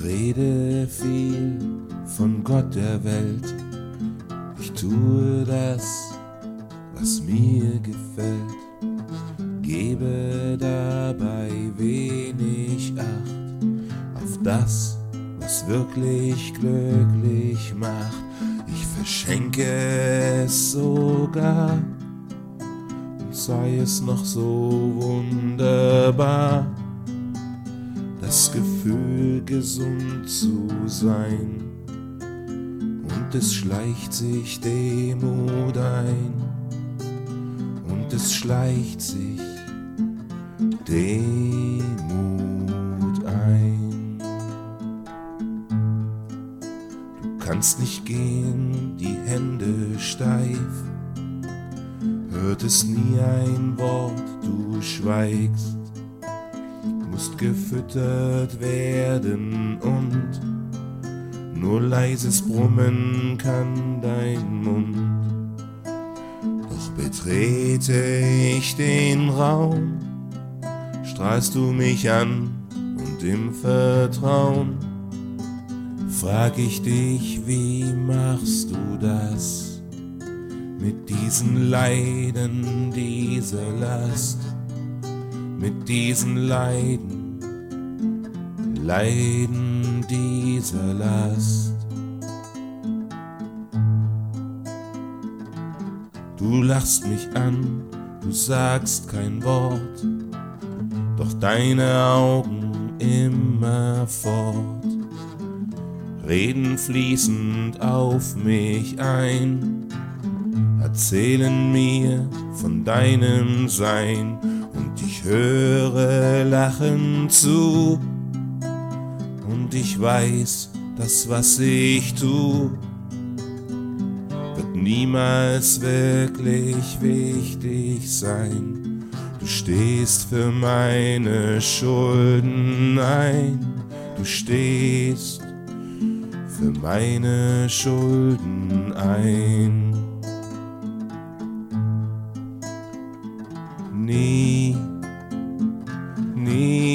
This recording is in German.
rede viel von Gott der Welt. Ich tue das, was mir gefällt, gebe dabei wenig Acht auf das, was wirklich glücklich macht. Ich verschenke es sogar, und sei es noch so wunderbar, das Gefühl, gesund zu sein. Und es schleicht sich Demut ein, und es schleicht sich Demut ein. Du kannst nicht gehen, die Hände steif, hört es nie ein Wort, du schweigst, musst gefüttert werden und nur leises Brummen kann dein Mund. Doch betrete ich den Raum, strahlst du mich an und im Vertrauen frag ich dich, wie machst du das mit diesen Leiden, dieser Last, mit diesen Leiden dieser Last. Du lachst mich an, du sagst kein Wort, doch deine Augen immer fort reden fließend auf mich ein, erzählen mir von deinem Sein, und ich höre lachend zu. Und ich weiß, das, was ich tu, wird niemals wirklich wichtig sein. Du stehst für meine Schulden ein, du stehst für meine Schulden ein. Nie, nie